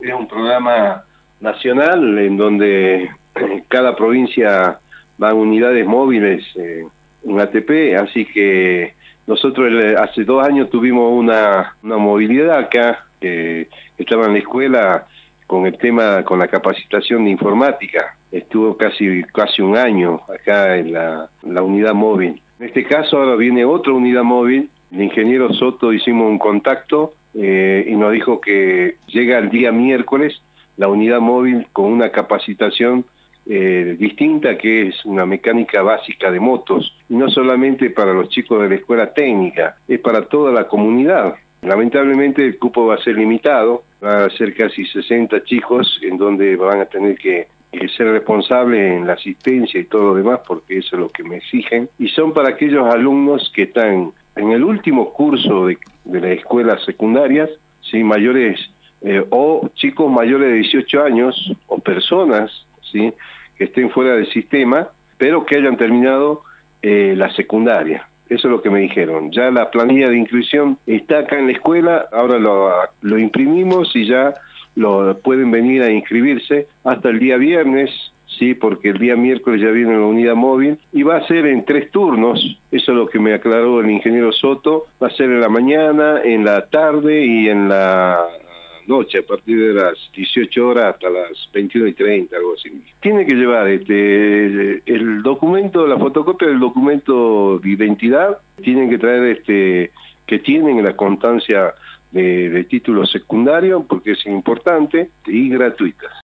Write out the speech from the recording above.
Es un programa nacional en donde cada provincia van unidades móviles en ATP, así que nosotros hace 2 años tuvimos una movilidad acá, que estaba en la escuela con el tema, con la capacitación de informática. Estuvo casi 1 año acá en la unidad móvil. En este caso ahora viene otra unidad móvil. El ingeniero Soto hicimos un contacto y nos dijo que llega el día miércoles la unidad móvil con una capacitación distinta, que es una mecánica básica de motos, y no solamente para los chicos de la escuela técnica, es para toda la comunidad. Lamentablemente el cupo va a ser limitado, va a ser casi 60 chicos en donde van a tener que ser responsables en la asistencia y todo lo demás, porque eso es lo que me exigen, y son para aquellos alumnos que están en el último curso de las escuelas secundarias, ¿sí? Mayores o chicos mayores de 18 años o personas, ¿sí?, que estén fuera del sistema, pero que hayan terminado la secundaria. Eso es lo que me dijeron. Ya la planilla de inscripción está acá en la escuela, ahora lo imprimimos y ya pueden venir a inscribirse hasta el día viernes, sí, porque el día miércoles ya viene la unidad móvil y va a ser en 3 turnos. Eso es lo que me aclaró el ingeniero Soto. Va a ser en la mañana, en la tarde y en la noche, a partir de las 18 horas hasta las 21:30, algo así. Tiene que llevar el documento, la fotocopia del documento de identidad, tienen que traer que tienen la constancia de título secundario, porque es importante, y gratuitas.